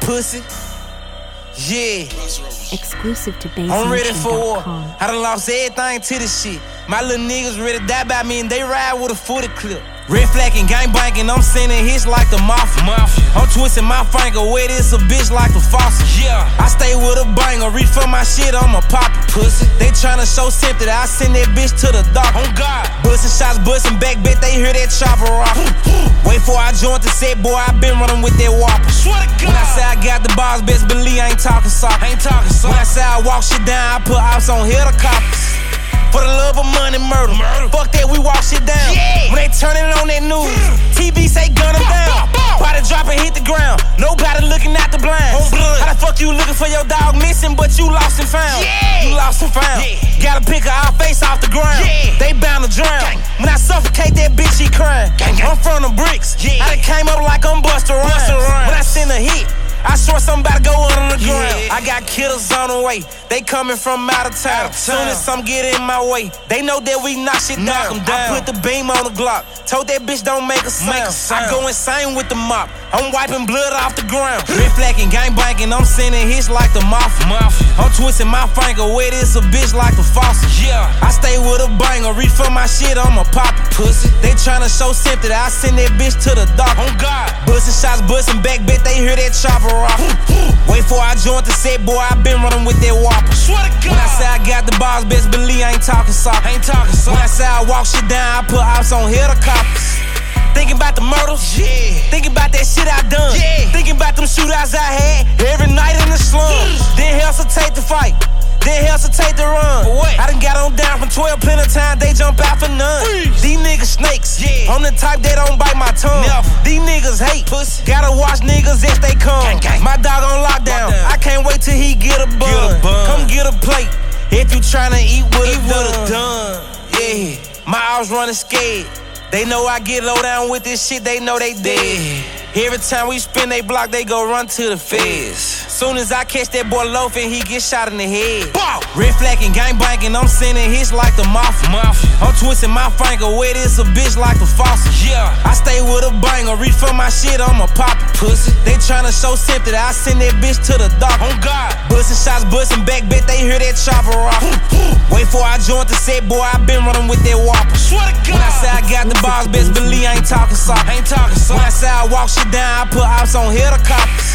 pussy. Yeah. Exclusive to I'm ready for war. BassNation.com. I done lost everything to this shit. My little niggas ready to die by me and they ride with a 40 clip. Red flagging, gang banking, I'm sending hits like the mafia. I'm twisting my finger, wet this a bitch like the faucet. Yeah, I stay with a banger, reach for my shit, I'ma pop it, pussy. They tryna show sympathy, I send that bitch to the doctor. On God, bustin' shots, bustin' back, bet they hear that chopper rock. Wait for I joined the set, boy, I been running with that whopper. Swear to God. When I say I got the bars, best believe I ain't talking soft. When I say I walk shit down, I put ops on helicopters. For the love of money, murder. Fuck that, we walk shit down. Yeah. When they turn it on that news, TV say gun them down. Body drop and hit the ground. Nobody looking out the blinds. How the fuck you looking for your dog missing, but you lost and found? Yeah. You lost and found. Yeah. Gotta pick her our face off the ground. Yeah. They bound to drown. Gang. When I suffocate that bitch, she crying. Gang. I'm from the bricks. Yeah. I done came up like I'm Busta Rhymes. When I send a hit, I swear somebody go under the ground. I got killers on the way. They coming from out of town. Soon as some get in my way, they know that we knock shit down. I put the beam on the Glock. Told that bitch don't make a sound. I go insane with the mop. I'm wiping blood off the ground. Red flagging, gang banking, I'm sending hits like the mafia. I'm twisting my finger, wet this a bitch like the faucet. Yeah, I stay with a banger, reach for my shit, I'ma pop it, pussy. They tryna show sympathy, I send that bitch to the doctor. On God, bustin' shots, bustin' back, bet they hear that chopper rock. Wait for I joined the set, boy, I been running with that whopper. Swear to God. When I say I got the bars, best believe I ain't talking soft. When I say I walk shit down, I put ops on helicopters. Thinking about the murders, yeah. Thinking about that shit I done, yeah. Thinking about them shootouts I had every night in the slums. Then hesitate to fight, then hesitate to run. I done got on down from 12 plenty of time, they jump out for none. These niggas snakes, yeah. I'm the type they don't bite my tongue. These niggas hate, pussy. Gotta watch niggas if they come. Gang. My dog on lockdown, I can't wait till he get a bun. Come get a plate if you tryna eat with a done. Yeah, my house running scared. They know I get low down with this shit, they know they dead. Every time we spin they block, they go run to the feds. Soon as I catch that boy loafing, he get shot in the head. Red flagging, gang banking, I'm sending hits like the mafia. I'm twisting my finger, wet this a bitch like the faucet. Yeah, I stay with a banger, reach for my shit, I'ma pop it, pussy. They tryna show sympathy, I send that bitch to the doctor. On God, bustin' shots, bustin' back, bet they hear that chopper rock. Wait for I joined the set, boy, I been running with that whopper. Swear to God. When I say I got the bars, best believe I ain't talking soft. When I say I walk shit down, I put ops on helicopters.